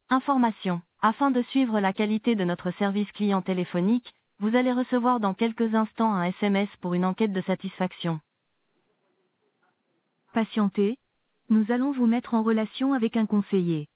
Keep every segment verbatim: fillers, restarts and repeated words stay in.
Information. Afin de suivre la qualité de notre service client téléphonique, vous allez recevoir dans quelques instants un S M S pour une enquête de satisfaction. Patientez. Nous allons vous mettre en relation avec un conseiller.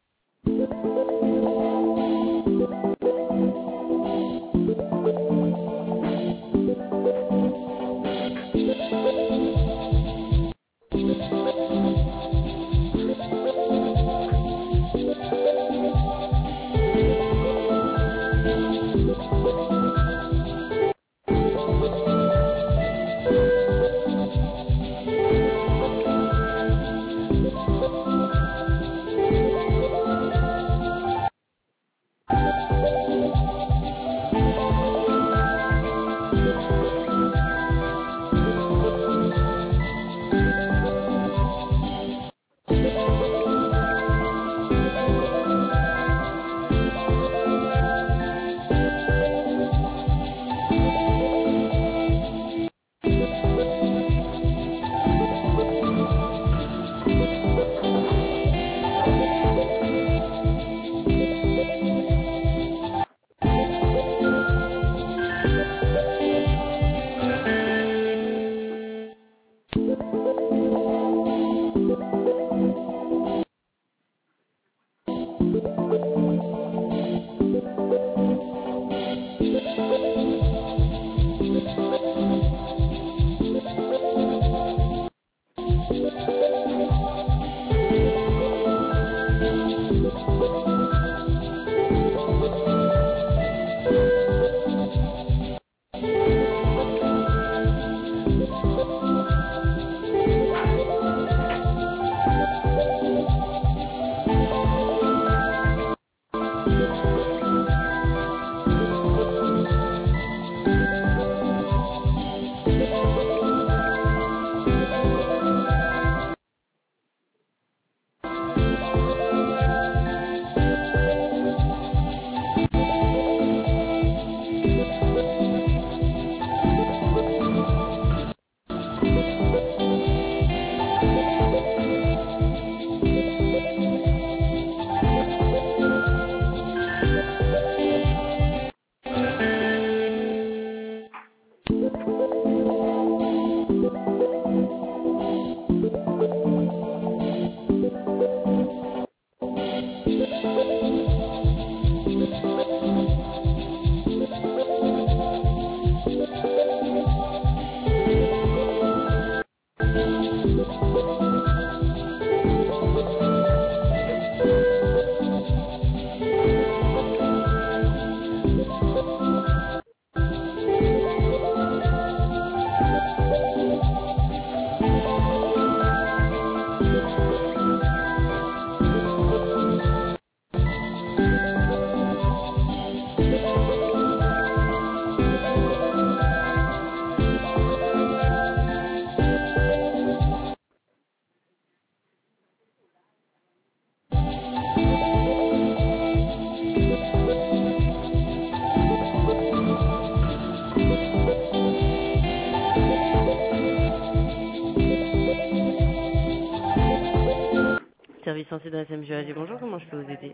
Service censé de la S M G A G, bonjour, comment je peux vous aider?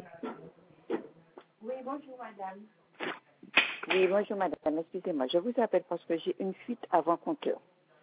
Oui, bonjour madame. Oui, bonjour madame, excusez-moi, je vous appelle parce que j'ai une fuite avant compteur.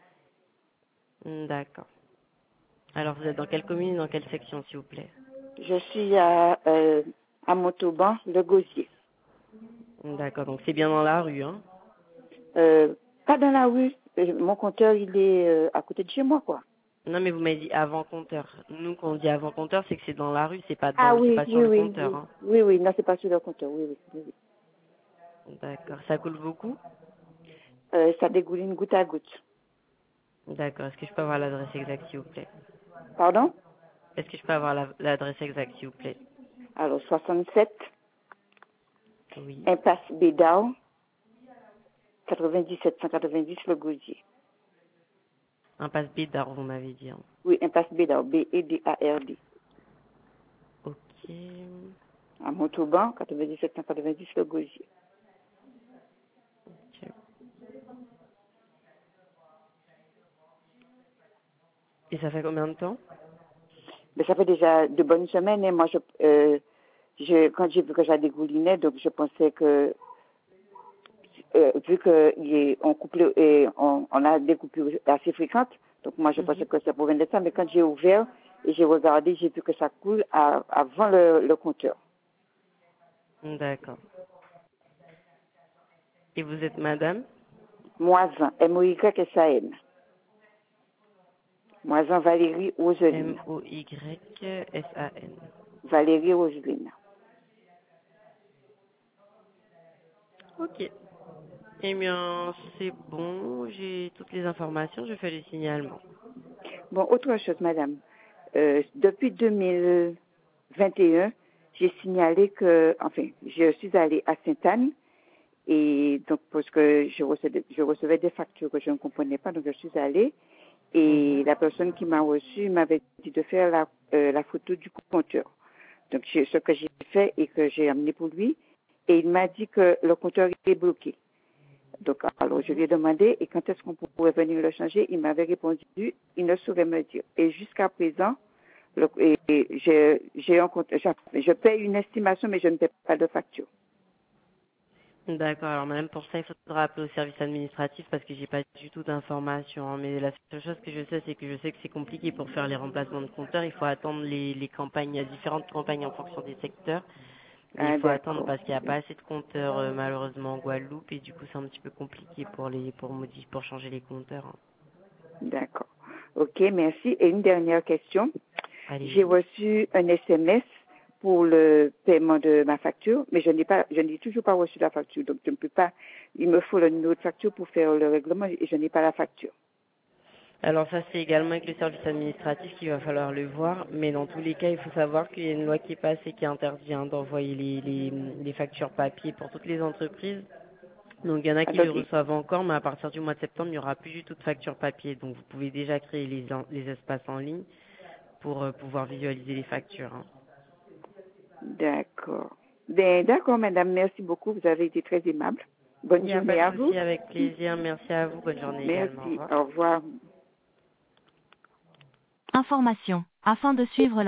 D'accord. Alors, vous êtes dans quelle commune et dans quelle section, s'il vous plaît? Je suis à, euh, à Montauban, le Gosier. D'accord, donc c'est bien dans la rue, hein? Euh, pas dans la rue, euh, mon compteur il est euh, à côté de chez moi, quoi. Non, mais vous m'avez dit avant compteur. Nous, quand on dit avant compteur, c'est que c'est dans la rue, c'est pas dans, Ah c'est oui, pas sur oui, le oui, compteur, oui, hein? oui, oui, non, c'est pas sur le compteur, oui, oui, oui. oui. D'accord. Ça coule beaucoup? Euh, ça dégouline goutte à goutte. D'accord. Est-ce que je peux avoir l'adresse exacte, s'il vous plaît? Pardon? Est-ce que je peux avoir la- l'adresse exacte, s'il vous plaît? Alors, soixante-sept, Oui. impasse Bédard, quatre-vingt-dix-sept cent quatre-vingt-dix, le Gosier. Impasse Bédard, vous m'avez dit, hein. Oui, impasse Bédard, B E D A R D. Ok. À Montauban, quatre-vingt-dix-sept cent quatre-vingt-dix, le Gosier. Ok. Et ça fait combien de temps? Mais ça fait déjà de bonnes semaines, et moi, je, euh, je, quand j'ai vu que ça dégoulinait, donc je pensais que, euh, vu qu'on coupe, le- et on, on a des coupures assez fréquentes, donc moi je Mhm. pensais que ça pouvait être ça, mais quand j'ai ouvert et j'ai regardé, j'ai vu que ça coule à- avant le, le compteur. D'accord. Et vous êtes madame? Moisan, M O Y S A N. Moisan Valérie Roseline. M O Y S A N. Valérie Roseline. Ok. Eh bien, c'est bon, j'ai toutes les informations, je fais le signalement. Bon, autre chose, madame. Euh, depuis deux mille vingt et un, j'ai signalé que, enfin, je suis allée à Sainte-Anne et donc parce que je recevais, je recevais des factures que je ne comprenais pas, donc je suis allée et Mhm. la personne qui m'a reçue m'avait dit de faire la, euh, la photo du compteur. Donc, j'ai- ce que j'ai fait et que j'ai amené pour lui et il m'a dit que le compteur est bloqué. Donc, alors, je lui ai demandé, et quand est-ce qu'on pourrait venir le changer? Il m'avait répondu, il ne saurait me dire. Et jusqu'à présent, le, et, et j'ai, j'ai un compte, je, je paye une estimation, mais je ne paie pas de facture. D'accord, alors madame, pour ça, il faudra appeler au service administratif parce que j'ai pas du tout d'informations, hein. Mais la seule chose que je sais, c'est que je sais que c'est compliqué pour faire les remplacements de compteurs. Il faut attendre les, les campagnes, il y a différentes campagnes en fonction des secteurs. Et il Ah, faut attendre d'accord. parce qu'il n'y a pas assez de compteurs euh, malheureusement en Guadeloupe et du coup c'est un petit peu compliqué pour les pour modifier pour changer les compteurs, hein. D'accord. OK, merci. Et une dernière question. J'ai Allez-y. reçu un S M S pour le paiement de ma facture, mais je n'ai pas, je n'ai toujours pas reçu la facture. Donc, je ne peux pas, il me faut le numéro de facture pour faire le règlement et je n'ai pas la facture. Alors ça c'est également avec le service administratif qu'il va falloir le voir, mais dans tous les cas il faut savoir qu'il y a une loi qui est passée qui interdit hein, d'envoyer les, les, les factures papier pour toutes les entreprises. Donc il y en a Ah, qui donc, le reçoivent encore, mais à partir du mois de septembre il n'y aura plus du tout de facture papier. Donc vous pouvez déjà créer les, en- les espaces en ligne pour euh, pouvoir visualiser les factures, hein. d'accord. Ben, d'accord, madame, merci beaucoup. Vous avez été très aimable. Il Bonne n'y a pas journée de à vous. souci, avec plaisir. Merci à vous. Bonne journée également. Au Merci. revoir. Au revoir. Information. Afin de suivre la